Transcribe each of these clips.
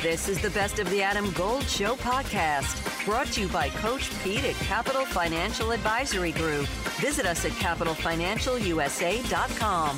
This is the Best of the Adam Gold Show podcast, brought to you by Coach Pete at Capital Financial Advisory Group. Visit us at capitalfinancialusa.com.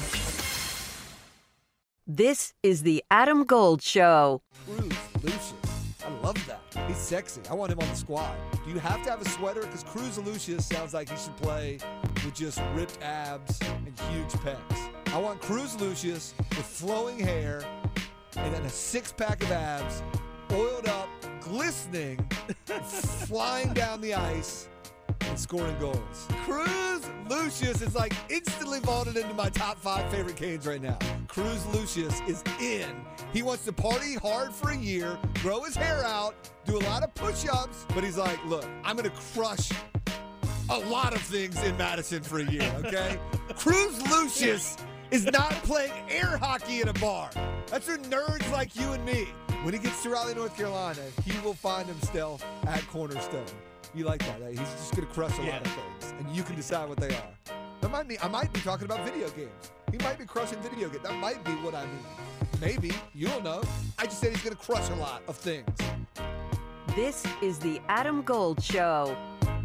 This is the Adam Gold Show. Cruz Lucius. I love that. He's sexy. I want him on the squad. Do you have to have a sweater? Because Cruz Lucius sounds like he should play with just ripped abs and huge pecs. I want Cruz Lucius with flowing hair and then a six-pack of abs, oiled up, glistening, flying down the ice and scoring goals. Cruz Lucius is like instantly vaulted into my top 5 favorite Canes right now. Cruz Lucius is in. He wants to party hard for a year, grow his hair out, do a lot of push-ups, but he's like, look, I'm going to crush a lot of things in Madison for a year, okay? Cruz Lucius is not playing air hockey in a bar. That's for nerds like you and me. When he gets to Raleigh, North Carolina, he will find himself at Cornerstone. You like that, right? He's just going to crush a lot of things, and you can decide what they are. I might be talking about video games. He might be crushing video games. That might be what I mean. Maybe. You don't know. I just said he's going to crush a lot of things. This is the Adam Gold Show.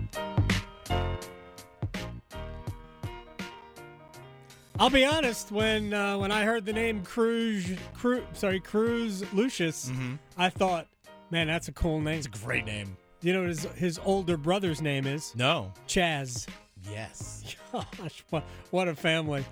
I'll be honest. When I heard the name Cruz Lucius, I thought, man, that's a cool name. It's a great name. You know what his older brother's name is? No. Chaz. Yes. Gosh, what a family.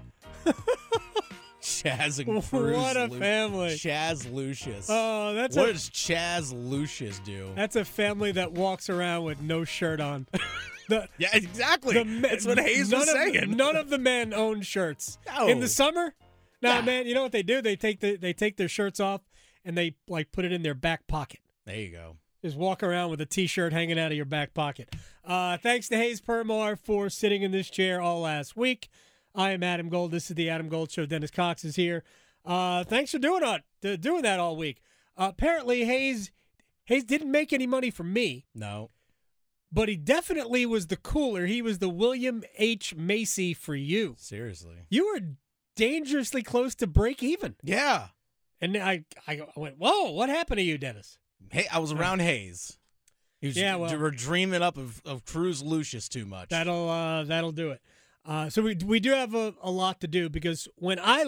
Chaz and Cruz. What a family. Chaz Lucius. Oh, what does Chaz Lucius do? That's a family that walks around with no shirt on. Yeah, exactly. That's what Hayes was saying. None of the men own shirts. No. In the summer? Nah, man, you know what they do? They take their shirts off and they like put it in their back pocket. There you go. Just walk around with a T-shirt hanging out of your back pocket. Thanks to Hayes Permar for sitting in this chair all last week. I am Adam Gold. This is the Adam Gold Show. Dennis Cox is here. Thanks for doing that all week. Apparently, Hayes didn't make any money from me. No. But he definitely was the cooler. He was the William H. Macy for you. Seriously. You were dangerously close to break even. Yeah. And I went, whoa, what happened to you, Dennis? Hey, I was around Hayes. We're dreaming up of Cruz Lucius too much. That'll do it. So we do have a lot to do because when I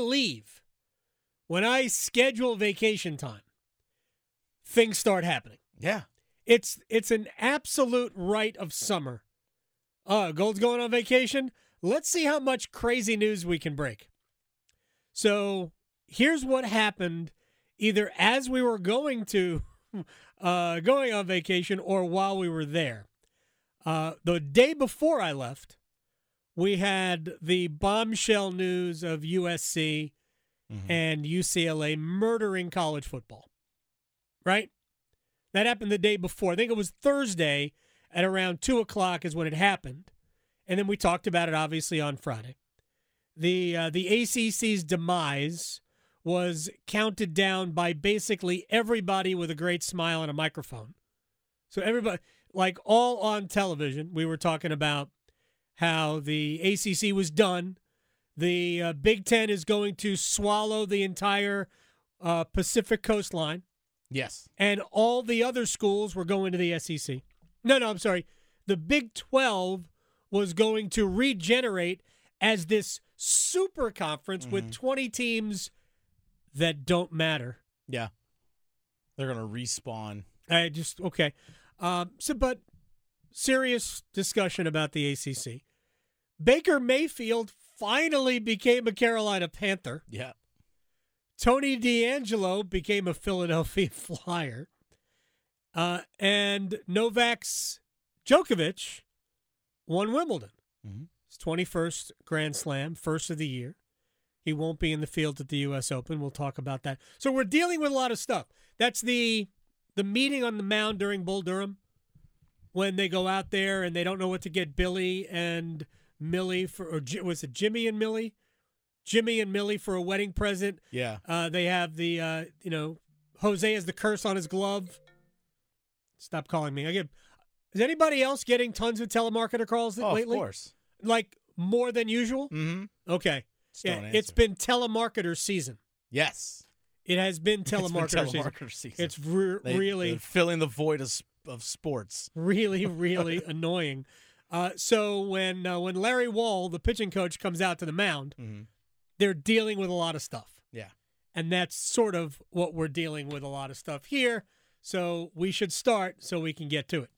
schedule vacation time, things start happening. Yeah. It's an absolute rite of summer. Gold's going on vacation. Let's see how much crazy news we can break. So here's what happened either as we were going on vacation or while we were there. The day before I left, we had the bombshell news of USC and UCLA murdering college football. Right? That happened the day before. I think it was Thursday at around 2 o'clock is when it happened. And then we talked about it, obviously, on Friday. The ACC's demise was counted down by basically everybody with a great smile and a microphone. So everybody, like all on television, we were talking about how the ACC was done. The Big Ten is going to swallow the entire Pacific coastline. Yes. And all the other schools were going to the SEC. No, I'm sorry. The Big 12 was going to regenerate as this super conference with 20 teams that don't matter. Yeah. They're going to respawn. Okay. But serious discussion about the ACC. Baker Mayfield finally became a Carolina Panther. Yeah. Tony D'Angelo became a Philadelphia Flyer. And Novak Djokovic won Wimbledon. His 21st Grand Slam, first of the year. He won't be in the field at the U.S. Open. We'll talk about that. So we're dealing with a lot of stuff. That's the meeting on the mound during Bull Durham when they go out there and they don't know what to get Billy and Millie for, or was it Jimmy and Millie? Jimmy and Millie for a wedding present. Yeah. They have the, Jose has the curse on his glove. Stop calling me. Is anybody else getting tons of telemarketer calls lately? Of course. Like more than usual? Mm-hmm. Okay. Just don't Yeah, answer. it's been telemarketer season. Yes. It has been telemarketer season. It's really they're filling the void of sports. Really, really annoying. So when Larry Wall, the pitching coach, comes out to the mound, they're dealing with a lot of stuff. Yeah. And that's sort of what we're dealing with, a lot of stuff here. So we should start so we can get to it.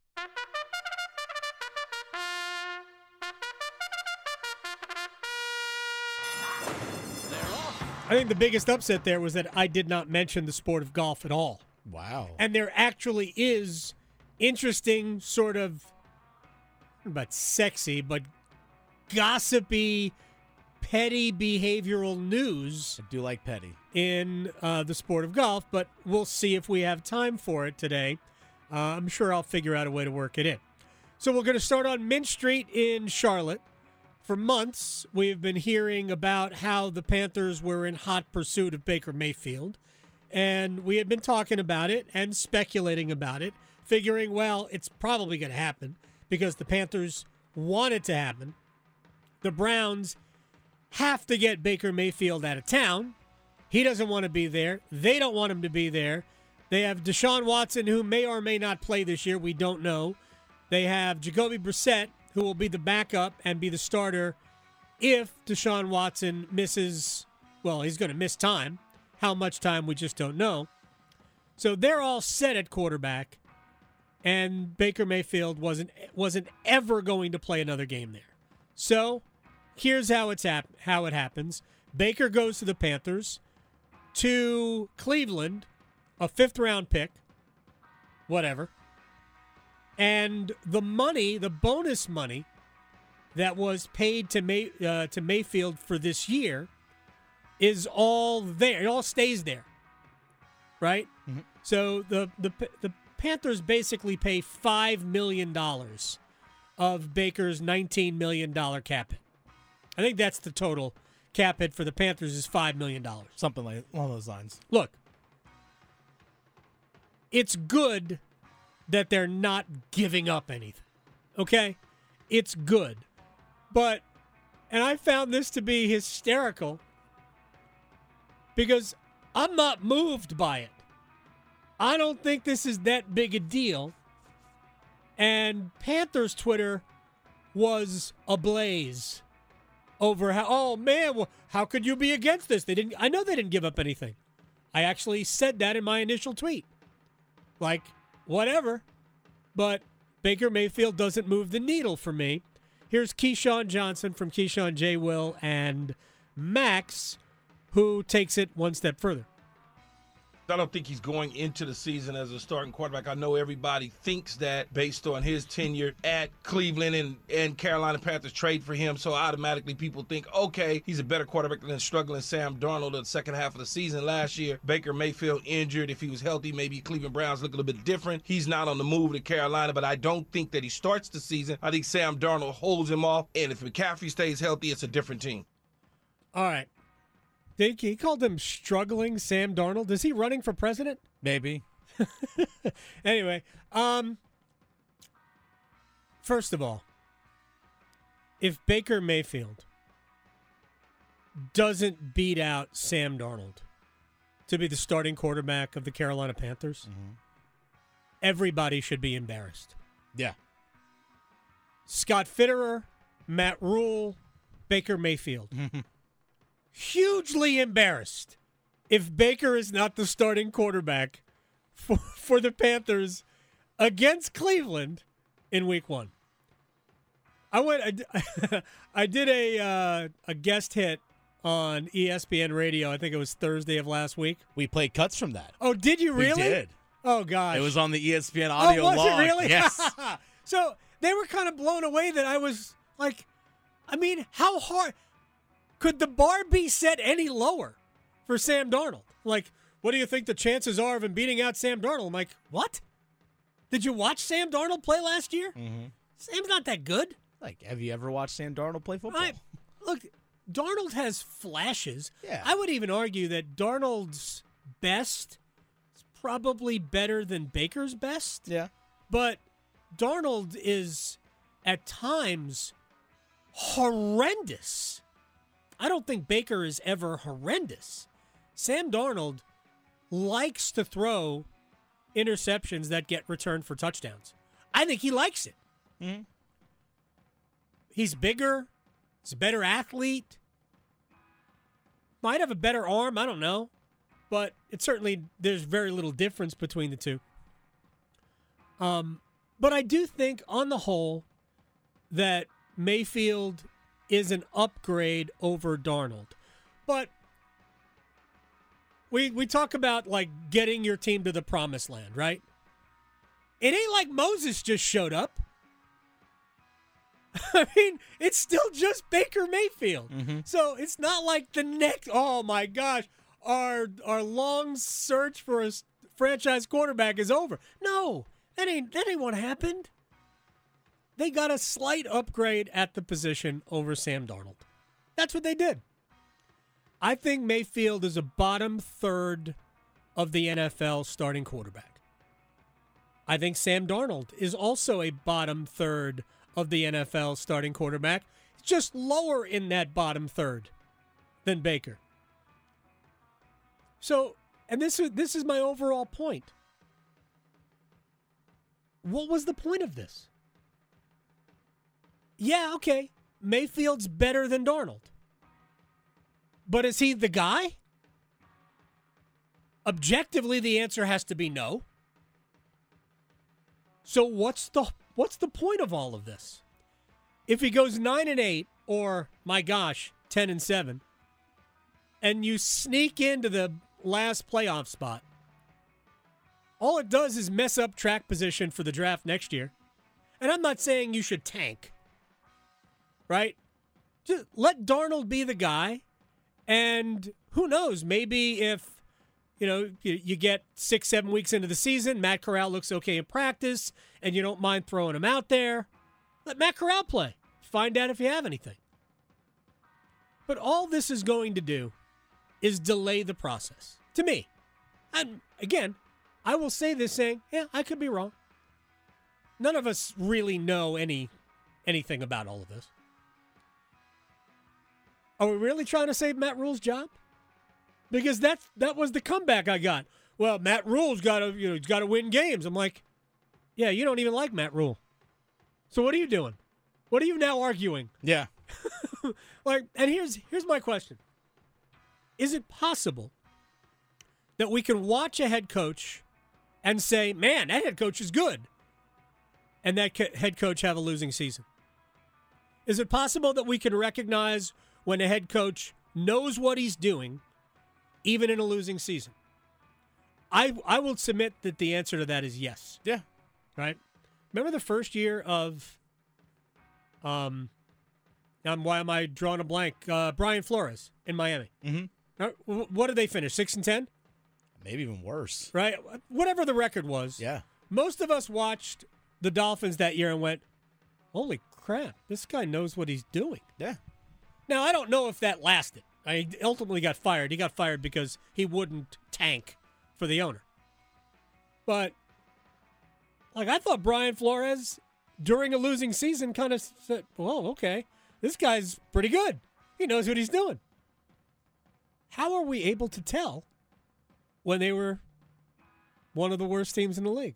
I think the biggest upset there was that I did not mention the sport of golf at all. Wow. And there actually is interesting sort of, I don't know about sexy, but gossipy, petty behavioral news. I do like petty. In the sport of golf, but we'll see if we have time for it today. I'm sure I'll figure out a way to work it in. So we're going to start on Mint Street in Charlotte. For months, we've been hearing about how the Panthers were in hot pursuit of Baker Mayfield. And we had been talking about it and speculating about it, figuring, well, it's probably going to happen because the Panthers want it to happen. The Browns have to get Baker Mayfield out of town. He doesn't want to be there. They don't want him to be there. They have Deshaun Watson, who may or may not play this year. We don't know. They have Jacoby Brissett, who will be the backup and be the starter if Deshaun Watson misses, well, he's going to miss time. How much time, we just don't know. So they're all set at quarterback, and Baker Mayfield wasn't ever going to play another game there. So here's how it happens. Baker goes to the Panthers, to Cleveland, a 5th-round pick, whatever. And the money, the bonus money that was paid to Mayfield for this year is all there. It all stays there, right? Mm-hmm. So the Panthers basically pay $5 million of Baker's $19 million cap hit. I think that's the total cap hit for the Panthers is $5 million. Something like along those lines. Look, it's good that they're not giving up anything, okay? It's good. But, and I found this to be hysterical because I'm not moved by it. I don't think this is that big a deal. And Panthers Twitter was ablaze over how, oh man, well, how could you be against this? I know they didn't give up anything. I actually said that in my initial tweet. Like, whatever. But Baker Mayfield doesn't move the needle for me. Here's Keyshawn Johnson from Keyshawn J. Will and Max, who takes it one step further. I don't think he's going into the season as a starting quarterback. I know everybody thinks that based on his tenure at Cleveland and Carolina Panthers trade for him. So automatically people think, okay, he's a better quarterback than struggling Sam Darnold in the second half of the season last year. Baker Mayfield injured. If he was healthy, maybe Cleveland Browns look a little bit different. He's not on the move to Carolina, but I don't think that he starts the season. I think Sam Darnold holds him off. And if McCaffrey stays healthy, it's a different team. All right. He called him struggling Sam Darnold. Is he running for president? Maybe. Anyway, first of all, if Baker Mayfield doesn't beat out Sam Darnold to be the starting quarterback of the Carolina Panthers, everybody should be embarrassed. Yeah. Scott Fitterer, Matt Rule, Baker Mayfield. Hugely embarrassed if Baker is not the starting quarterback for the Panthers against Cleveland in Week 1. I did a guest hit on ESPN Radio. I think it was Thursday of last week. We played cuts from that. Oh, did you really? We did. Oh, gosh. It was on the ESPN audio log. Oh, was it really? Yes. So they were kind of blown away that I was like, I mean, how hard could the bar be set any lower for Sam Darnold? Like, what do you think the chances are of him beating out Sam Darnold? I'm like, what? Did you watch Sam Darnold play last year? Mm-hmm. Sam's not that good. Like, have you ever watched Sam Darnold play football? Look, Darnold has flashes. Yeah. I would even argue that Darnold's best is probably better than Baker's best. Yeah. But Darnold is, at times, horrendous. I don't think Baker is ever horrendous. Sam Darnold likes to throw interceptions that get returned for touchdowns. I think he likes it. Mm-hmm. He's bigger. He's a better athlete. Might have a better arm. I don't know. But there's very little difference between the two. But I do think, on the whole, that Mayfield is an upgrade over Darnold. But we talk about, like, getting your team to the promised land, right? It ain't like Moses just showed up. I mean, it's still just Baker Mayfield. Mm-hmm. So it's not like the next, oh my gosh, our long search for a franchise quarterback is over. No, that ain't what happened. They got a slight upgrade at the position over Sam Darnold. That's what they did. I think Mayfield is a bottom third of the NFL starting quarterback. I think Sam Darnold is also a bottom third of the NFL starting quarterback. It's just lower in that bottom third than Baker. So, and this is my overall point. What was the point of this? Yeah, okay, Mayfield's better than Darnold. But is he the guy? Objectively, the answer has to be no. So what's the point of all of this? If he goes 9-8, or my gosh, 10-7, and you sneak into the last playoff spot, all it does is mess up track position for the draft next year. And I'm not saying you should tank, right? Just let Darnold be the guy, and who knows, maybe if you get 6-7 weeks into the season, Matt Corral looks okay in practice, and you don't mind throwing him out there, let Matt Corral play. Find out if you have anything. But all this is going to do is delay the process. To me. And again, I will say this saying, yeah, I could be wrong. None of us really know anything about all of this. Are we really trying to save Matt Rule's job? Because that was the comeback I got. Well, Matt Rule's got to win games. I'm like, yeah, you don't even like Matt Rule. So what are you doing? What are you now arguing? Yeah. And here's my question. Is it possible that we can watch a head coach and say, man, that head coach is good, and that head coach have a losing season? Is it possible that we can recognize when a head coach knows what he's doing, even in a losing season? I will submit that the answer to that is yes. Yeah. Right? Remember the first year of, why am I drawing a blank? Brian Flores in Miami. Mm-hmm. What did they finish, 6-10? Maybe even worse. Right? Whatever the record was. Yeah. Most of us watched the Dolphins that year and went, holy crap, this guy knows what he's doing. Yeah. Now, I don't know if that lasted. He ultimately got fired. He got fired because he wouldn't tank for the owner. But, I thought Brian Flores, during a losing season, kind of said, well, okay, this guy's pretty good. He knows what he's doing. How are we able to tell when they were one of the worst teams in the league?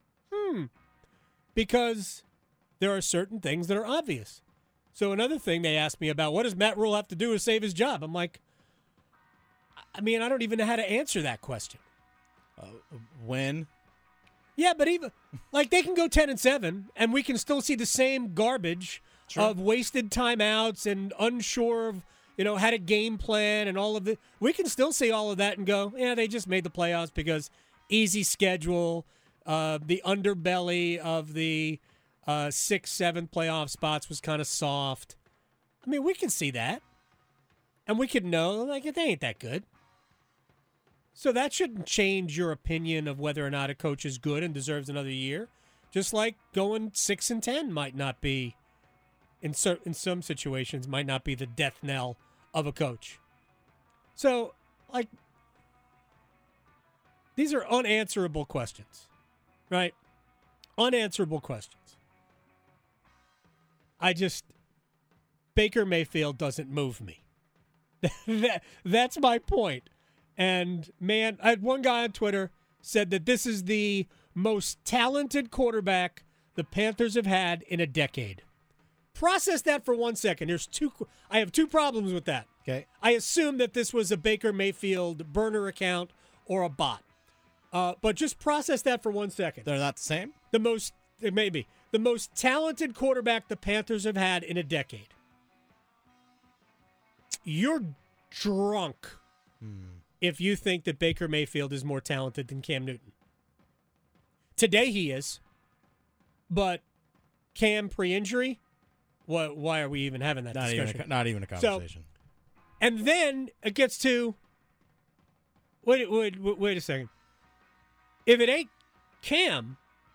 Because there are certain things that are obvious. So another thing they asked me about, what does Matt Rule have to do to save his job? I'm like, I don't even know how to answer that question. When? Yeah, but even, they can go 10-7, and we can still see the same garbage of wasted timeouts and unsure of, had a game plan and all of it. We can still see all of that and go, yeah, they just made the playoffs because easy schedule, the underbelly of the 6-7 playoff spots was kind of soft. We can see that. And we could know, they ain't that good. So that shouldn't change your opinion of whether or not a coach is good and deserves another year. Just like going 6-10 might not be, in some situations, might not be the death knell of a coach. So, these are unanswerable questions, right? Unanswerable questions. Baker Mayfield doesn't move me. That's my point. And, man, I had one guy on Twitter said that this is the most talented quarterback the Panthers have had in a decade. Process that for 1 second. I have two problems with that. Okay. I assume that this was a Baker Mayfield burner account or a bot. But just process that for 1 second. They're not the same? It may be. The most talented quarterback the Panthers have had in a decade. You're drunk if you think that Baker Mayfield is more talented than Cam Newton. Today he is. But Cam pre-injury, why are we even having that discussion? Not even a conversation. And then it gets to, wait a second. If it ain't Cam,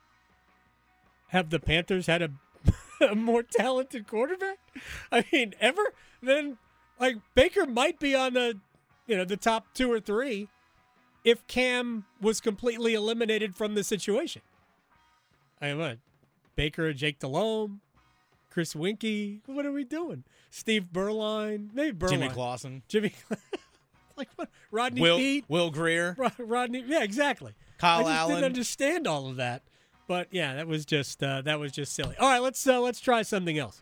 have the Panthers had a more talented quarterback? I mean, ever? Then, like, Baker might be on the top 2 or 3 if Cam was completely eliminated from the situation. I mean, what? Baker, Jake Delhomme, Chris Winkie. What are we doing? Steve Berline. Maybe Berline. Jimmy Clausen. Like what? Rodney Peete. Will Greer. Rodney. Yeah, exactly. Kyle I just Allen. didn't understand all of that. But yeah, that was just silly. All right, let's try something else.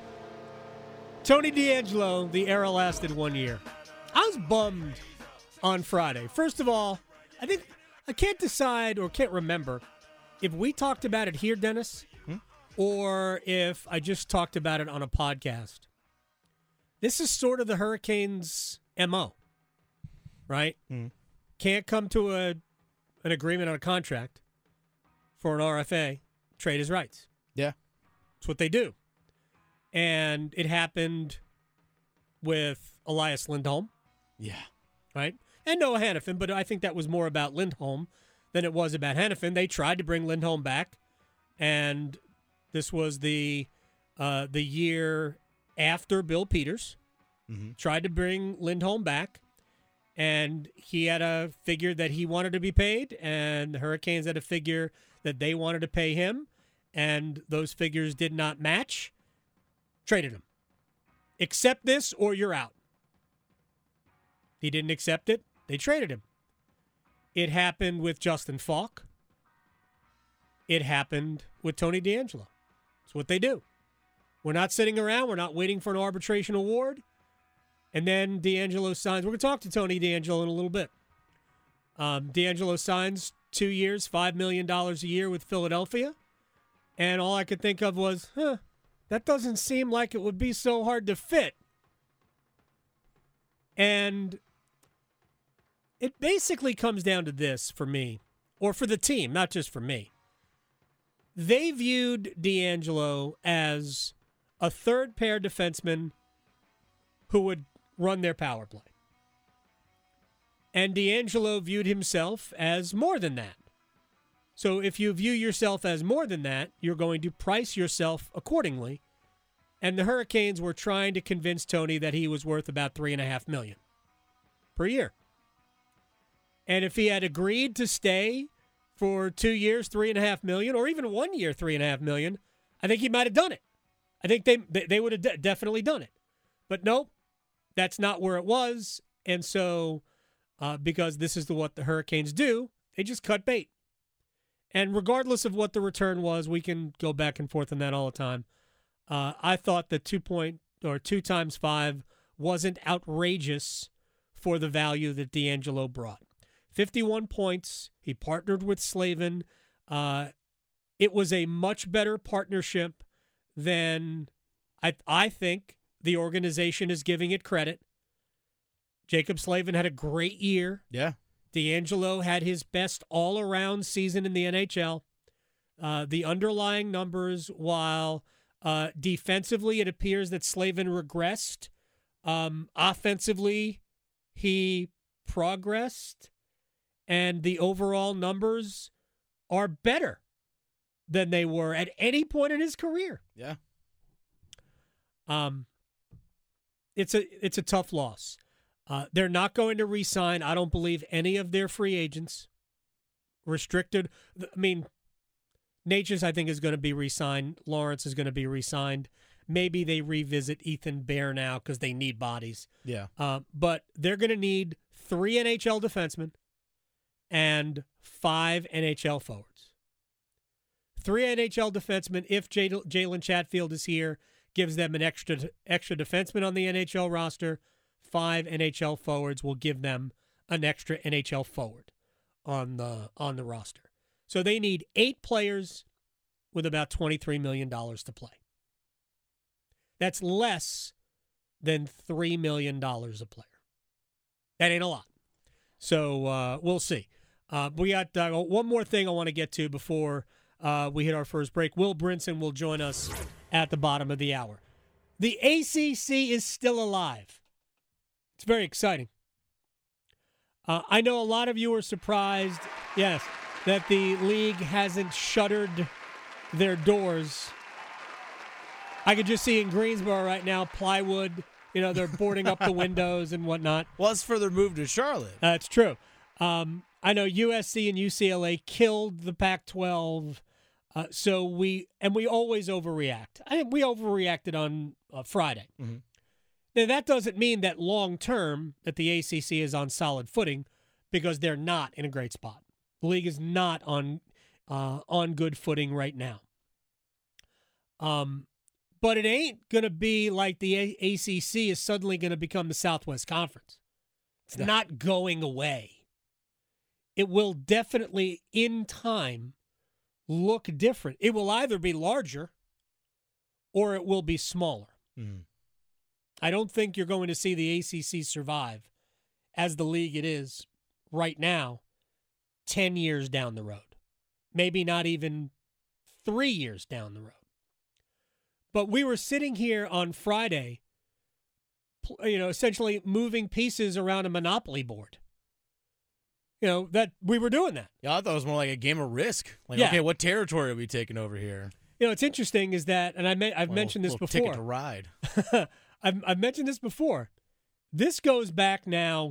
Tony DeAngelo, the era lasted 1 year. I was bummed on Friday. First of all, I can't decide or can't remember if we talked about it here, Dennis, or if I just talked about it on a podcast. This is sort of the Hurricanes' MO, right? Can't come to an agreement on a contract for an RFA, trade his rights. Yeah. That's what they do. And it happened with Elias Lindholm. Yeah. Right? And Noah Hannafin, but I think that was more about Lindholm than it was about Hannafin. They tried to bring Lindholm back, and this was the year after Bill Peters tried to bring Lindholm back, and he had a figure that he wanted to be paid, and the Hurricanes had a figure that they wanted to pay him, and those figures did not match. Traded him. Accept this or you're out. He didn't accept it. They traded him. It happened with Justin Falk. It happened with Tony DeAngelo. It's what they do. We're not sitting around. We're not waiting for an arbitration award. And then DeAngelo signs. We're going to talk to Tony DeAngelo in a little bit. DeAngelo signs 2 years, $5 million a year with Philadelphia. And all I could think of was, that doesn't seem like it would be so hard to fit. And it basically comes down to this for me, or for the team, not just for me. They viewed DeAngelo as a third-pair defenseman who would run their power play. And DeAngelo viewed himself as more than that. So if you view yourself as more than that, you're going to price yourself accordingly. And the Hurricanes were trying to convince Tony that he was worth about $3.5 million per year. And if he had agreed to stay for 2 years, $3.5 million, or even 1 year, $3.5 million, I think he might have done it. I think they would have definitely done it. But nope, that's not where it was. And so, because this is what the Hurricanes do, they just cut bait. And regardless of what the return was, we can go back and forth on that all the time. I thought the 2 times 5 wasn't outrageous for the value that DeAngelo brought. 51 points. He partnered with Slavin. It was a much better partnership than I think the organization is giving it credit. Jacob Slavin had a great year. Yeah. DeAngelo had his best all-around season in the NHL. The underlying numbers, while defensively it appears that Slavin regressed, offensively he progressed, and the overall numbers are better than they were at any point in his career. Yeah. It's a tough loss. They're not going to re-sign, I don't believe, any of their free agents. Restricted. I mean, Natchez, I think, is going to be re-signed. Lawrence is going to be re-signed. maybe they revisit Ethan Bear now because they need bodies. Yeah. But they're going to need 3 NHL defensemen and 5 NHL forwards. 3 NHL defensemen, if Jalen Chatfield is here, gives them an extra defenseman on the NHL roster. 5 NHL forwards will give them an extra NHL forward on the roster. So they need 8 players with about $23 million to play. That's less than $3 million a player. That ain't a lot. So we'll see. We got one more thing I want to get to before we hit our first break. Will Brinson will join us at the bottom of the hour. The ACC is still alive. It's very exciting. I know a lot of you are surprised, yes, that the league hasn't shuttered their doors. I could just see in Greensboro right now, plywood, they're boarding up the windows and whatnot. Well, it's further moved to Charlotte. That's true. I know USC and UCLA killed the Pac-12, so we always overreact. I think we overreacted on Friday. Mm-hmm. Now, that doesn't mean that long-term that the ACC is on solid footing, because they're not in a great spot. The league is not on good footing right now. But it ain't going to be like the ACC is suddenly going to become the Southwest Conference. It's not going away. It will definitely, in time, look different. It will either be larger or it will be smaller. Mm-hmm. I don't think you're going to see the ACC survive as the league it is right now 10 years down the road. Maybe not even 3 years down the road. But we were sitting here on Friday, essentially moving pieces around a Monopoly board. That we were doing that. Yeah, I thought it was more like a game of Risk. Okay, what territory are we taking over here? It's interesting is that, and I've mentioned this before. Ticket to ride. I've mentioned this before. This goes back now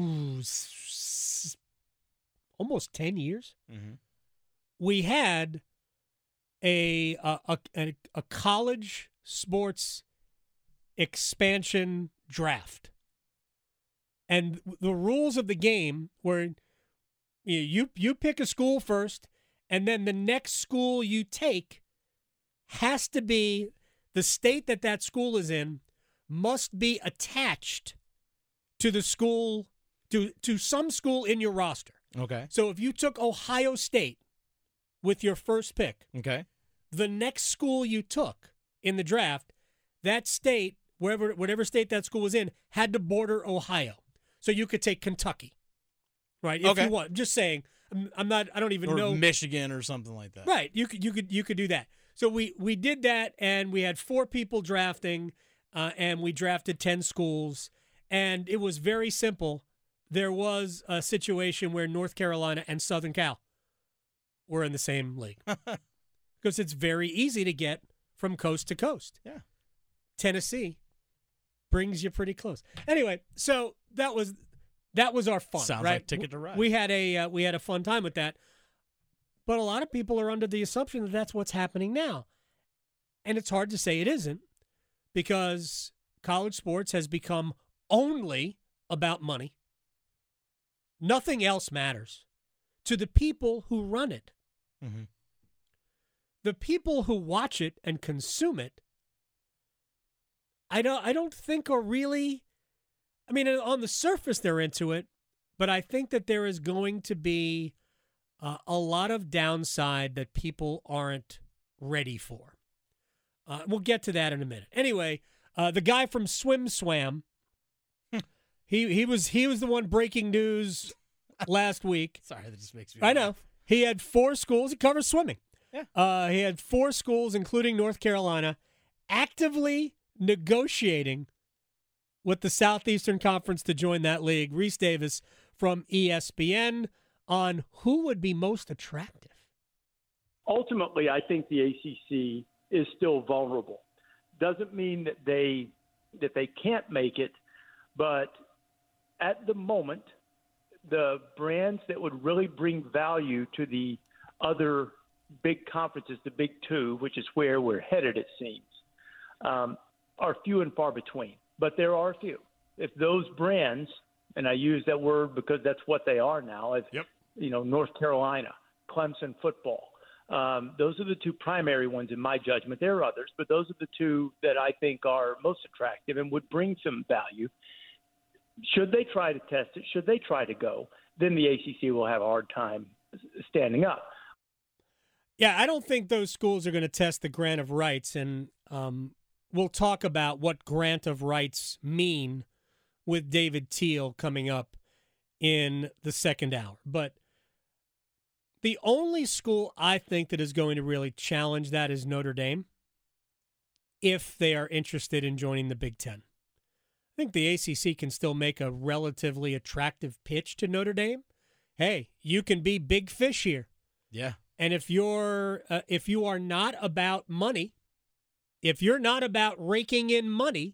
almost 10 years. Mm-hmm. We had a college sports expansion draft. And the rules of the game were you pick a school first, and then the next school you take has to be the state that school is in must be attached to the school, to some school in your roster. Okay. So if you took Ohio State with your first pick, okay, the next school you took in the draft, that state, whatever state that school was in, had to border Ohio. So you could take Kentucky, right? If you want. Just saying. I'm not. I don't even know. Michigan or something like that. Right. You could do that. So we did that, and we had 4 people drafting, and we drafted 10 schools, and it was very simple. There was a situation where North Carolina and Southern Cal were in the same league because it's very easy to get from coast to coast. Yeah. Tennessee brings you pretty close. Anyway, so that was our fun. Sounds right? like Ticket to Ride. We had a fun time with that. But a lot of people are under the assumption that that's what's happening now. And it's hard to say it isn't, because college sports has become only about money. Nothing else matters to the people who run it. Mm-hmm. The people who watch it and consume it, I don't think are really, on the surface they're into it, but I think that there is going to be a lot of downside that people aren't ready for. We'll get to that in a minute. Anyway, the guy from Swim Swam, he was the one breaking news last week. Sorry, that just makes me I laugh. know. He had 4 schools. He covers swimming. Yeah. He had 4 schools, including North Carolina, actively negotiating with the Southeastern Conference to join that league. Reese Davis from ESPN on who would be most attractive. Ultimately, I think the ACC is still vulnerable. Doesn't mean that they can't make it, but at the moment, the brands that would really bring value to the other big conferences, the Big Two, which is where we're headed, it seems, are few and far between. But there are a few. If those brands, and I use that word because that's what they are now, as North Carolina, Clemson football, those are the two primary ones in my judgment. There are others, but those are the two that I think are most attractive and would bring some value. Should they try to test it, should they try to go, then the ACC will have a hard time standing up. Yeah, I don't think those schools are going to test the grant of rights, and we'll talk about what grant of rights mean with David Teal coming up in the second hour. But the only school I think that is going to really challenge that is Notre Dame, if they are interested in joining the Big Ten. I think the ACC can still make a relatively attractive pitch to Notre Dame. Hey, you can be big fish here. Yeah. And if you are not about money, if you're not about raking in money,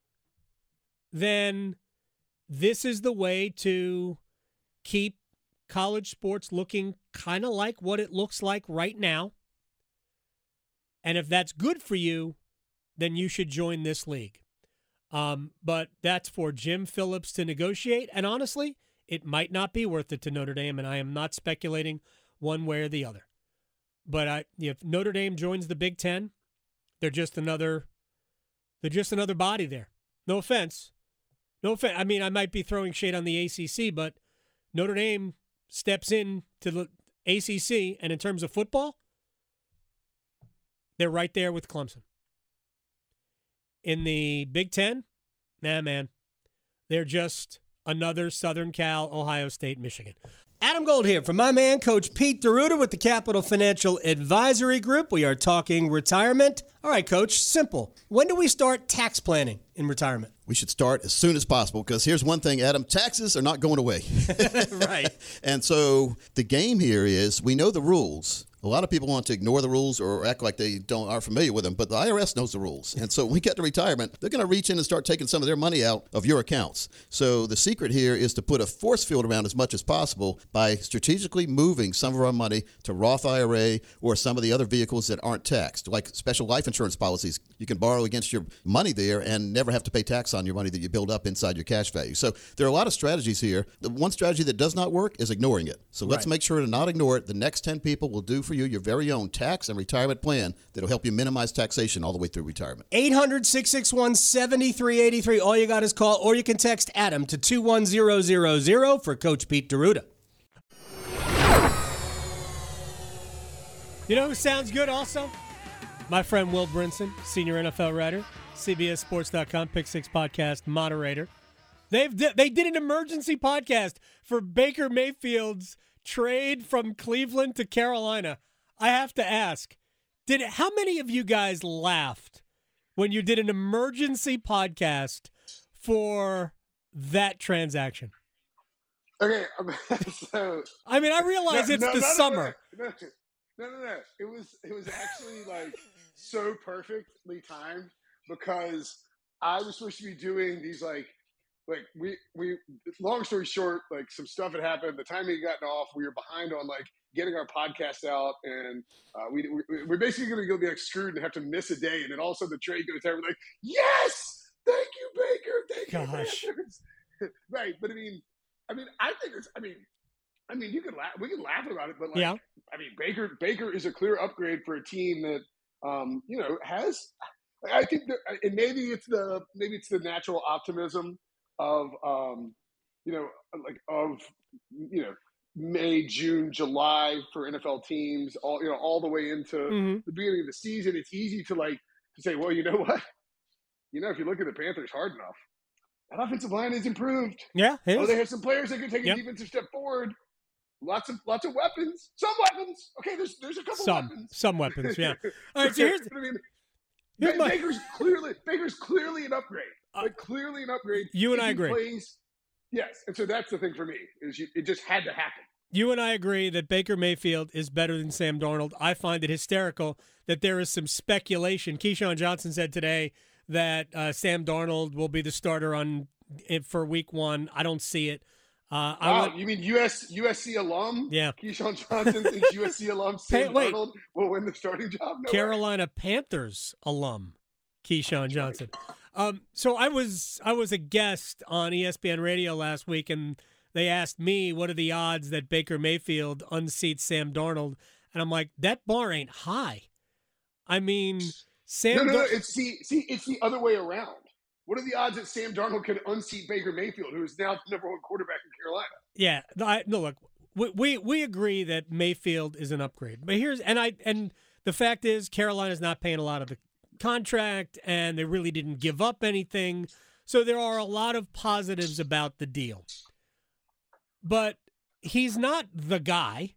then this is the way to keep college sports looking kind of like what it looks like right now. And if that's good for you, then you should join this league. But that's for Jim Phillips to negotiate. And honestly, it might not be worth it to Notre Dame, and I am not speculating one way or the other. But if Notre Dame joins the Big Ten, they're just another body there. No offense. I mean, I might be throwing shade on the ACC, but Notre Dame steps in to the ACC, and in terms of football, they're right there with Clemson. In the Big Ten, man, they're just another Southern Cal, Ohio State, Michigan. Adam Gold here from my man, Coach Pete D'Arruda with the Capital Financial Advisory Group. We are talking retirement. All right, Coach, simple. When do we start tax planning in retirement? We should start as soon as possible because here's one thing, Adam, taxes are not going away. Right. And so the game here is we know the rules. A lot of people want to ignore the rules or act like they aren't familiar with them, but the IRS knows the rules. And so when we get to retirement, they're going to reach in and start taking some of their money out of your accounts. So the secret here is to put a force field around as much as possible by strategically moving some of our money to Roth IRA or some of the other vehicles that aren't taxed, like special life insurance policies. You can borrow against your money there and never have to pay tax on your money that you build up inside your cash value. So there are a lot of strategies here. The one strategy that does not work is ignoring it. So let's make sure to not ignore it. The next 10 people will do for you your very own tax and retirement plan that will help you minimize taxation all the way through retirement. 800-661-7383. All you got is call, or you can text Adam to 21000 for Coach Pete D'Arruda. You know who sounds good also? My friend Will Brinson, senior NFL writer, CBSSports.com, Pick Six podcast moderator. They did an emergency podcast for Baker Mayfield's trade from Cleveland to Carolina. I have to ask, how many of you guys laughed when you did an emergency podcast for that transaction? Okay, so I mean, I realize it's the summer. No. It was actually like so perfectly timed because I was supposed to be doing these like we long story short, like some stuff had happened. The timing had gotten off. We were behind on like getting our podcast out, and we're basically going to go be like screwed and have to miss a day. And then all of a sudden the trade goes out. We're like, yes, thank you, Baker. Thank you, Panthers. Right, but I mean, I think it's. I mean, you could laugh. We can laugh about it, but like, yeah. I mean, Baker is a clear upgrade for a team that, has. I think that, and maybe it's the natural optimism of, May, June, July for NFL teams, all the way into the beginning of the season. It's easy to say, well, you know what? If you look at the Panthers hard enough, that offensive line has improved. Yeah, it is. They have some players that can take a defensive step forward. Lots of weapons. Some weapons. Okay, there's a couple weapons. Some weapons, yeah. All right, so Baker's clearly an upgrade. Clearly an upgrade. You and I agree. Yes, and so that's the thing for me is it just had to happen. You and I agree that Baker Mayfield is better than Sam Darnold. I find it hysterical that there is some speculation. Keyshawn Johnson said today that Sam Darnold will be the starter for Week 1. I don't see it. You mean USC alum? Yeah. Keyshawn Johnson thinks USC alum Sam Darnold will win the starting job? Carolina Panthers alum Keyshawn Johnson. So I was a guest on ESPN Radio last week, and they asked me what are the odds that Baker Mayfield unseats Sam Darnold, and I'm like, that bar ain't high. I mean, No. It's the other way around. What are the odds that Sam Darnold can unseat Baker Mayfield, who is now the number one quarterback in Carolina? Yeah, no. Look, we agree that Mayfield is an upgrade, but and the fact is Carolina's not paying a lot of the contract, and they really didn't give up anything, so there are a lot of positives about the deal. But he's not the guy.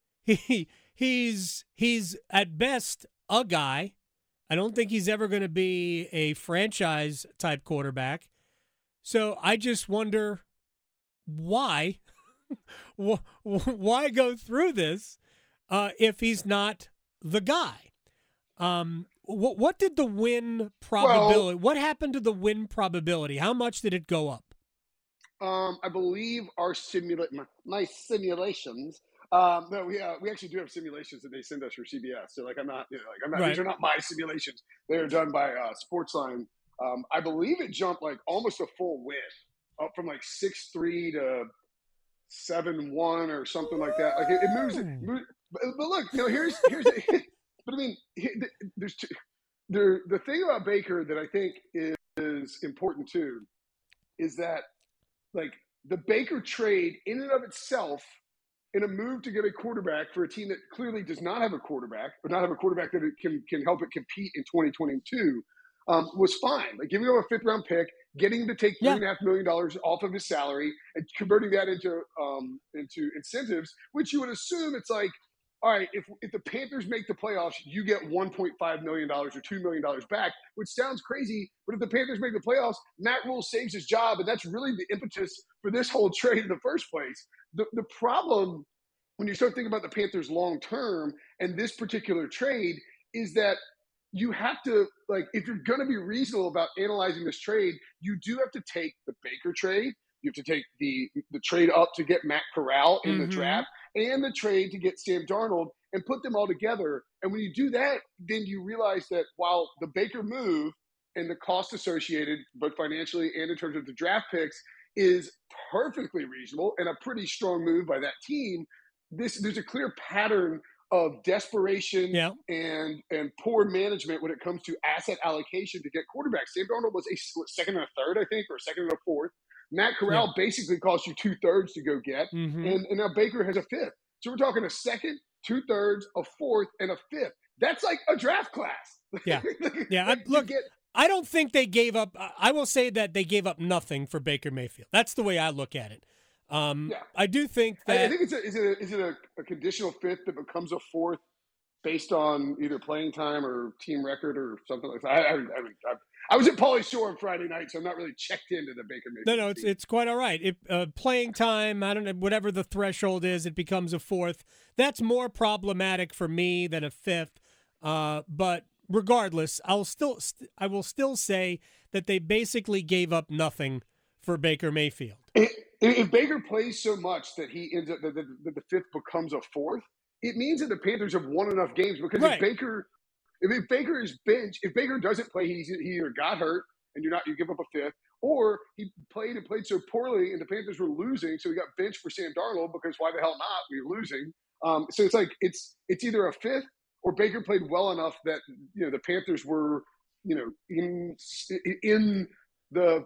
He's at best a guy. I don't think he's ever going to be a franchise-type quarterback. So I just wonder why go through this if he's not the guy? What did the win probability? What happened to the win probability? How much did it go up? I believe our my simulations. No, we actually do have simulations that they send us for CBS. So I'm not. Right. These are not my simulations. They are done by Sportsline. I believe it jumped almost a full win, up from 6-3 to 7-1 or something like that. It moves. But look, here's. But I mean, there's the thing about Baker that I think is important too, is that the Baker trade in and of itself, in a move to get a quarterback for a team that clearly does not have a quarterback, or not have a quarterback that can help it compete in 2022, was fine. Giving him a 5th round pick, getting him to take $3.5 million off of his salary, and converting that into incentives, which you would assume it's all right, if the Panthers make the playoffs, you get $1.5 million or $2 million back, which sounds crazy. But if the Panthers make the playoffs, Matt Rule saves his job, and that's really the impetus for this whole trade in the first place. The problem, when you start thinking about the Panthers long term and this particular trade, is that you have to, if you're going to be reasonable about analyzing this trade, you do have to take the Baker trade. You have to take the trade up to get Matt Corral in the draft, and the trade to get Sam Darnold, and put them all together. And when you do that, then you realize that while the Baker move and the cost associated, both financially and in terms of the draft picks, is perfectly reasonable and a pretty strong move by that team, there's a clear pattern of desperation and poor management when it comes to asset allocation to get quarterbacks. Sam Darnold was a second and a third, I think, or a second and a fourth. Matt Corral basically cost you 2/3 to go get, and now Baker has a 5th. So we're talking a second, 2/3, a 4th, and a 5th. That's like a draft class. Yeah, yeah. I don't think they gave up. I will say that they gave up nothing for Baker Mayfield. That's the way I look at it. I do think that. I think is it a conditional 5th that becomes a 4th based on either playing time or team record or something like that. I was at Pauly Shore on Friday night, so I'm not really checked into the Baker Mayfield. No, it's quite all right. Playing time, I don't know, whatever the threshold is, it becomes a 4th. That's more problematic for me than a 5th. But regardless, I will still say that they basically gave up nothing for Baker Mayfield. If Baker plays so much that he ends up that the 5th becomes a 4th, it means that the Panthers have won enough games, because if Baker is benched, if Baker doesn't play, he either got hurt and you give up a 5th, or he played so poorly and the Panthers were losing, so he got benched for Sam Darnold, because why the hell not? We were losing. So it's either a 5th, or Baker played well enough that the Panthers were in the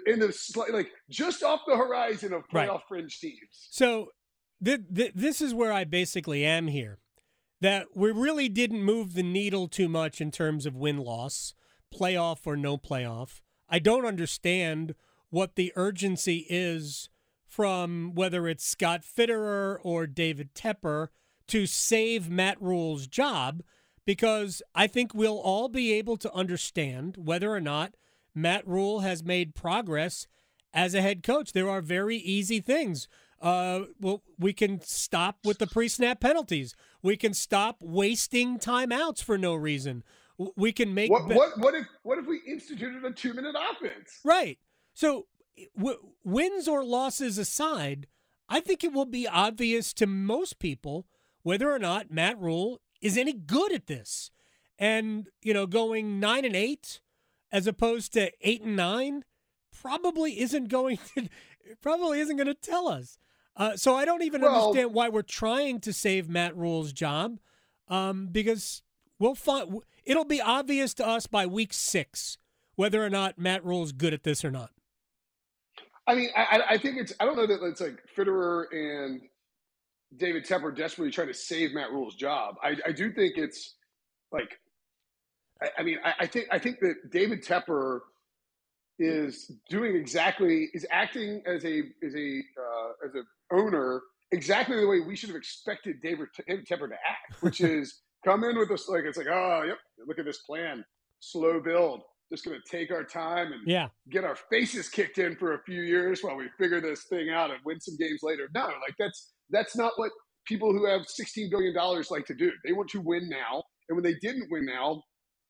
just off the horizon of playoff fringe teams. So this is where I basically am here. That we really didn't move the needle too much in terms of win-loss, playoff or no playoff. I don't understand what the urgency is from whether it's Scott Fitterer or David Tepper to save Matt Rule's job, because I think we'll all be able to understand whether or not Matt Rule has made progress as a head coach. There are very easy things. We can stop with the pre-snap penalties. We can stop wasting timeouts for no reason. We can make what if we instituted a 2-minute offense? Right. So wins or losses aside, I think it will be obvious to most people whether or not Matt Rule is any good at this. And going 9-8 as opposed to 8 and 9 probably isn't going to tell us. So I don't even understand why we're trying to save Matt Rule's job, because we'll find it'll be obvious to us by week 6 whether or not Matt Rule's good at this or not. I mean, I think I don't know that it's like Fitterer and David Tepper desperately trying to save Matt Rule's job. I do think it's like, I think that David Tepper is acting as a owner exactly the way we should have expected David Tepper to act, which is come in with this, like, it's like, oh, yep, look at this plan, slow build, just going to take our time and get our faces kicked in for a few years while we figure this thing out and win some games later. No, like that's not what people who have $16 billion like to do. They want to win now. And when they didn't win now,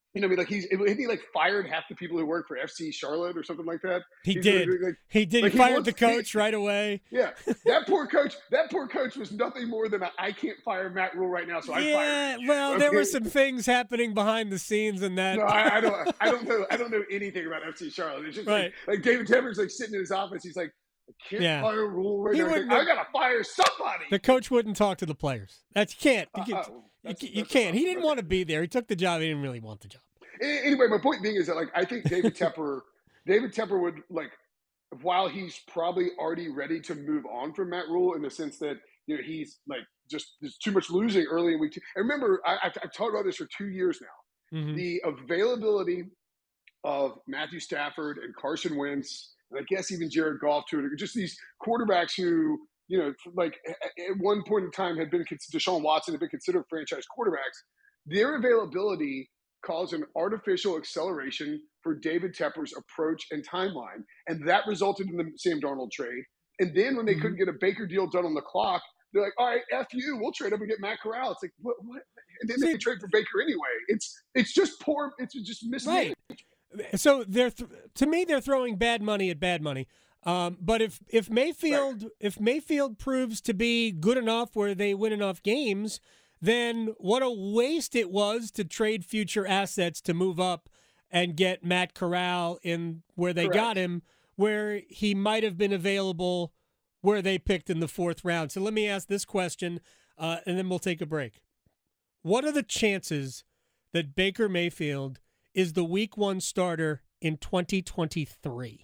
he fired half the people who work for FC Charlotte or something like that. He did. He fired the coach right away. Yeah, that poor coach was nothing more than I can't fire Matt Rule right now, so I fired him. Well, there were some things happening behind the scenes in that. No, I don't know anything about FC Charlotte. It's just like David Tepper's like sitting in his office. He's like, I can't fire Rule right now. I gotta fire somebody. The coach wouldn't talk to the players. You can't. You can't. He didn't want to be there. He took the job. He didn't really want the job. Anyway, my point being is that, like, I think David Tepper would, like, while he's probably already ready to move on from Matt Rule in the sense that, you know, he's like just there's too much losing early in week 2. And remember, I've talked about this for 2 years now. Mm-hmm. The availability of Matthew Stafford and Carson Wentz, and I guess even Jared Goff too, just these quarterbacks who, you know, like at one point in time had been Deshaun Watson had been considered franchise quarterbacks. Their availability caused an artificial acceleration for David Tepper's approach and timeline. And that resulted in the Sam Darnold trade. And then when they couldn't get a Baker deal done on the clock, they're like, all right, F you, we'll trade up and get Matt Corral. It's like, what? And then they trade for Baker anyway. It's just poor. It's just mismanaged. Right. So to me, they're throwing bad money at bad money. But if Mayfield proves to be good enough where they win enough games, then what a waste it was to trade future assets to move up and get Matt Corral in where they got him, where he might have been available where they picked in the 4th round. So let me ask this question, and then we'll take a break. What are the chances that Baker Mayfield is the Week 1 starter in 2023?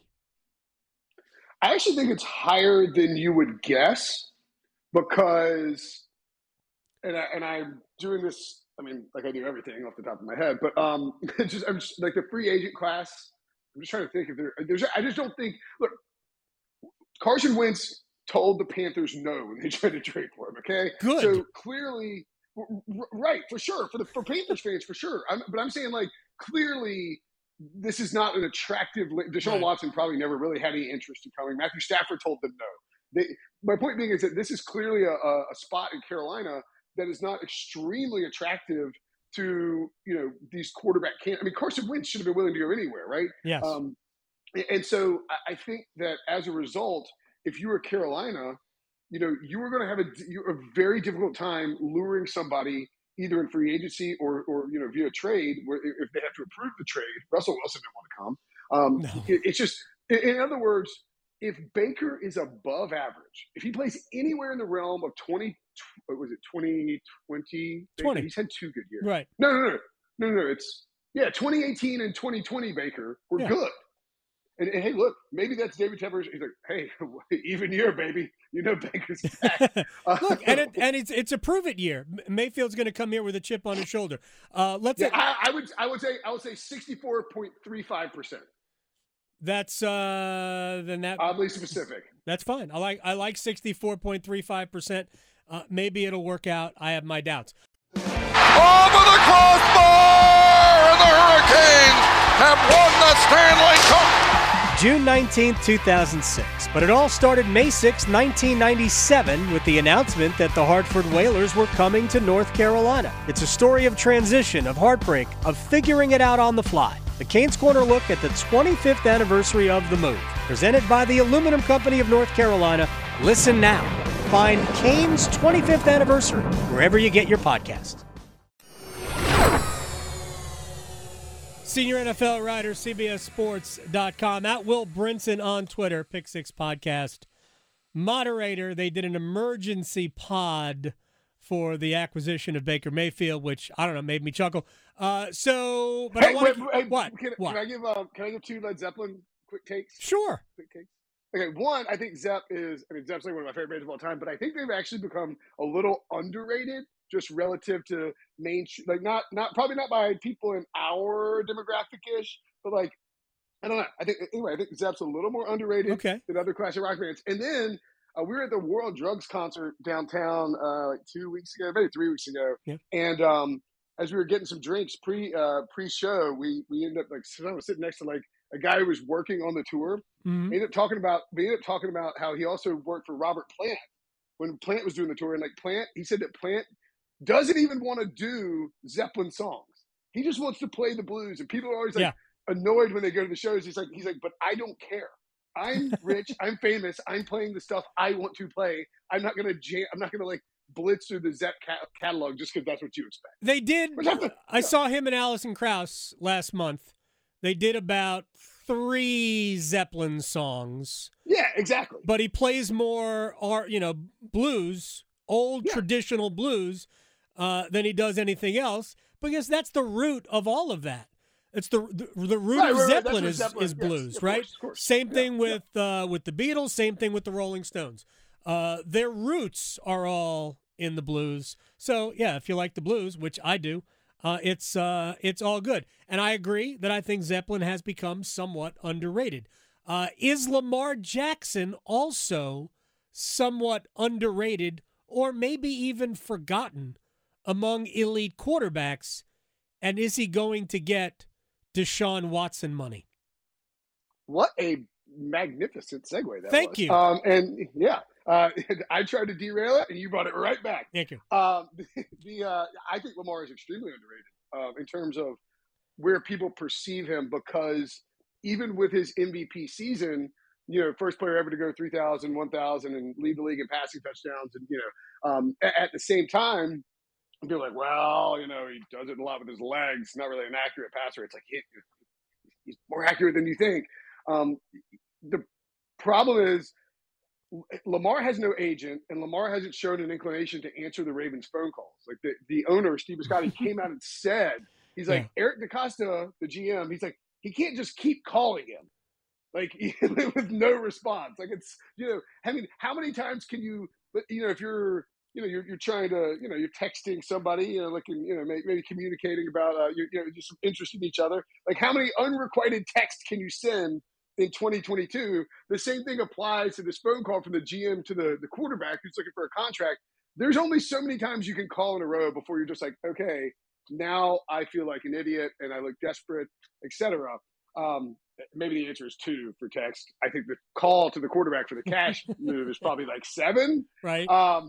I actually think it's higher than you would guess because – and I'm doing this, I mean, like I do everything off the top of my head, but I'm just like the free agent class. I'm just trying to think if I just don't think, look, Carson Wentz told the Panthers no when they tried to trade for him, okay? Good. So clearly, right, for sure, for Panthers fans, for sure. But I'm saying, like, clearly this is not an attractive – Deshaun Watson probably never really had any interest in coming. Matthew Stafford told them no. My point being is that this is clearly a spot in Carolina that is not extremely attractive to, you know, these quarterback can't. I mean, Carson Wentz should have been willing to go anywhere, right? Yes. And so I think that as a result, if you were Carolina, you know, you were going to have a very difficult time luring somebody either in free agency or you know, via trade, where if they have to approve the trade. Russell Wilson didn't want to come. It's just, in other words, if Baker is above average, if he plays anywhere in the realm of 2020? He's had 2 good years. Right. No. It's 2018 and 2020 Baker were good. And hey, look, maybe that's David Tepper's. He's like, hey, even year, baby. You know Baker's back. Look, and it's a prove it year. Mayfield's going to come here with a chip on his shoulder. I would say 64.35%. That's then that oddly specific. That's fine. I like 64.35%. Maybe it'll work out. I have my doubts. Over the crossbar, and the Hurricanes have won the Stanley Cup. June 19th, 2006. But it all started May 6, 1997, with the announcement that the Hartford Whalers were coming to North Carolina. It's a story of transition, of heartbreak, of figuring it out on the fly. The Canes Corner look at the 25th anniversary of the move. Presented by the Aluminum Company of North Carolina. Listen now. Find Canes 25th Anniversary wherever you get your podcast. Senior NFL writer, CBSSports.com. At Will Brinson on Twitter, Pick Six Podcast moderator. They did an emergency pod for the acquisition of Baker Mayfield, which, I don't know, made me chuckle. What? Can I give two Led Zeppelin quick takes? Sure. Quick takes. Okay, one, I think Zepp's like one of my favorite bands of all time, but I think they've actually become a little underrated just relative to like not probably not by people in our demographic-ish, but like, I don't know. I think Zepp's a little more underrated than other classic rock bands. And then we were at the World Drugs concert downtown like 2 weeks ago, maybe 3 weeks ago. Yeah. And as we were getting some drinks pre-show, we ended up I was sitting next to like a guy who was working on the tour. Mm-hmm. We ended up talking about how he also worked for Robert Plant when Plant was doing the tour. And like he said that Plant doesn't even want to do Zeppelin songs. He just wants to play the blues. And people are always annoyed when they go to the shows. He's like, but I don't care. I'm rich. I'm famous. I'm playing the stuff I want to play. I'm not going to jam. I'm not going to like blitz through the Zepp catalog just because that's what you expect. They did. I saw him and Alison Krauss last month. They did about 3 Zeppelin songs. Yeah, exactly. But he plays more, blues, old traditional blues, than he does anything else, because that's the root of all of that. It's the root of Zeppelin is blues, yes, right? Of course. Same thing with the Beatles. Same thing with the Rolling Stones. Their roots are all in the blues. So yeah, if you like the blues, which I do, it's all good. And I agree that I think Zeppelin has become somewhat underrated. Is Lamar Jackson also somewhat underrated, or maybe even forgotten among elite quarterbacks? And is he going to get Deshaun Watson money? What a magnificent segue that Thank was. you. I tried to derail it, and you brought it right back. Thank you. I think Lamar is extremely underrated in terms of where people perceive him, because even with his MVP season, first player ever to go 3,000, 1,000, and lead the league in passing touchdowns, and at the same time, people are like, well, he does it a lot with his legs. Not really an accurate passer. It's like he's more accurate than you think. The problem is Lamar has no agent, and Lamar hasn't shown an inclination to answer the Ravens' phone calls. Like the owner, Steve Biscotti, came out and said, he's like, Eric DeCosta, the GM, he's like, he can't just keep calling him, like, with no response. Like, it's, how many times can you, if you're, you're trying to, you're texting somebody, maybe communicating about, just some interest in each other. Like, how many unrequited texts can you send in 2022? The same thing applies to this phone call from the GM to the quarterback who's looking for a contract. There's only so many times you can call in a row before you're just like, okay, now I feel like an idiot and I look desperate, etc. Maybe the answer is 2 for text. I think the call to the quarterback for the cash move is probably like 7. Right.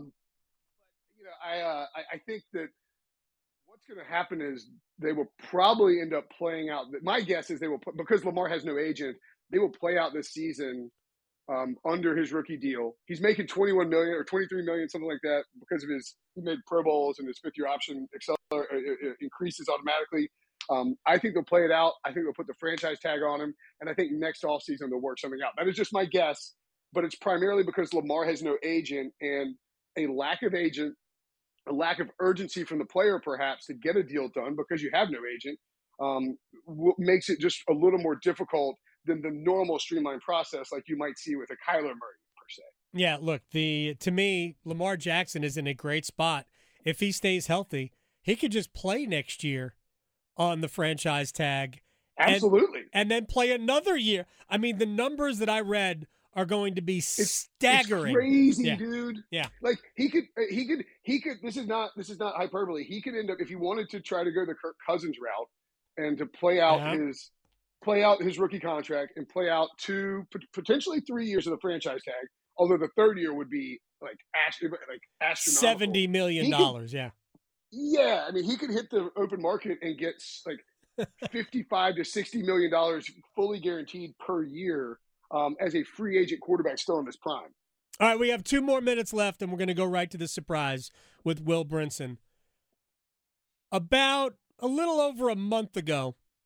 I think that what's going to happen is they will probably end up playing out. My guess is they will, because Lamar has no agent, they will play out this season under his rookie deal. He's making $21 million or $23 million, something like that, because of he made Pro Bowls and his 5th-year option increases automatically. I think they'll play it out. I think they'll put the franchise tag on him, and I think next offseason they'll work something out. That is just my guess, but it's primarily because Lamar has no agent, and a lack of urgency from the player perhaps to get a deal done because you have no agent makes it just a little more difficult than the normal streamlined process like you might see with a Kyler Murray per se. Yeah, look, to me, Lamar Jackson is in a great spot. If he stays healthy, he could just play next year on the franchise tag. Absolutely. And then play another year. I mean, the numbers that I read are going to be staggering. It's crazy, dude. Yeah. Like he could, this is not hyperbole. He could end up, if he wanted to try to go the Kirk Cousins route and to play out his rookie contract and play out 2, potentially 3 years of the franchise tag. Although the 3rd year would be like astronomical. $70 million. Yeah. I mean, he could hit the open market and get like $55 to $60 million fully guaranteed per year as a free agent quarterback still in his prime. All right, we have 2 more minutes left, and we're going to go right to the surprise with Will Brinson. About a little over a month ago,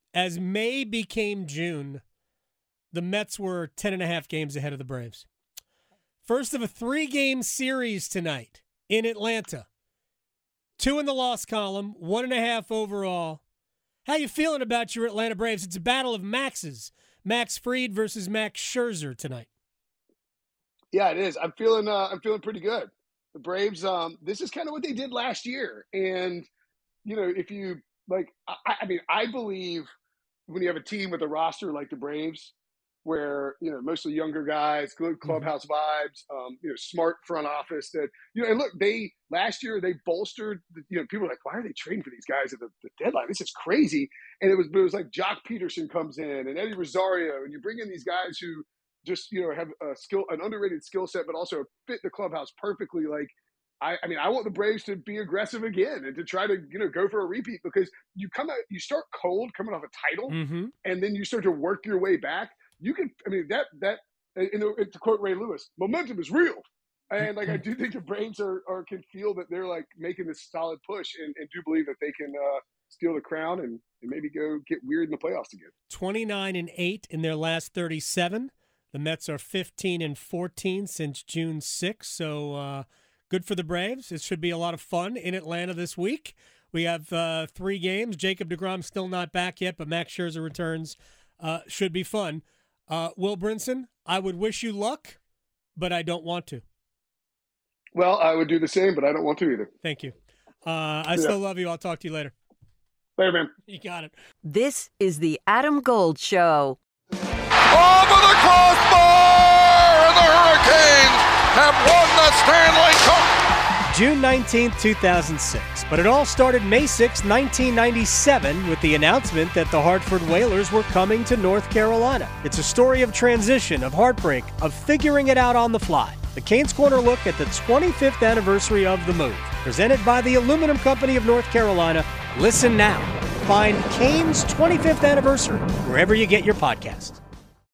as May became June, the Mets were 10.5 games ahead of the Braves. First of a 3-game series tonight in Atlanta. 2 in the loss column, 1.5 overall. How you feeling about your Atlanta Braves? It's a battle of Maxes. Max Fried versus Max Scherzer tonight. Yeah, it is. I'm feeling pretty good. The Braves, this is kind of what they did last year. And, if you I believe when you have a team with a roster like the Braves, where, mostly younger guys, good clubhouse vibes, smart front office that, and look, last year they bolstered, people were like, why are they trading for these guys at the deadline? This is crazy. And it was like Jock Peterson comes in and Eddie Rosario, and you bring in these guys who just, have an underrated skill set, but also fit the clubhouse perfectly. Like, I want the Braves to be aggressive again and to try to, go for a repeat, because you start cold coming off a title, and then you start to work your way back. You can, to quote Ray Lewis, momentum is real. And I do think the Braves can feel that they're like making this solid push and do believe that they can steal the crown and maybe go get weird in the playoffs again. 29-8 in their last 37. The Mets are 15-14 since June 6th. So good for the Braves. It should be a lot of fun in Atlanta this week. We have 3 games. Jacob deGrom still not back yet, but Max Scherzer returns. Should be fun. Will Brinson, I would wish you luck, but I don't want to. Well, I would do the same, but I don't want to either. Thank you. I still love you. I'll talk to you later. Later, man. You got it. This is the Adam Gold Show. Over the crossbar, and the Hurricanes have won the Stanley Cup. June 19, 2006. But it all started May 6, 1997, with the announcement that the Hartford Whalers were coming to North Carolina. It's a story of transition, of heartbreak, of figuring it out on the fly. The Canes Corner look at the 25th anniversary of the move. Presented by the Aluminum Company of North Carolina. Listen now. Find Canes 25th Anniversary wherever you get your podcasts.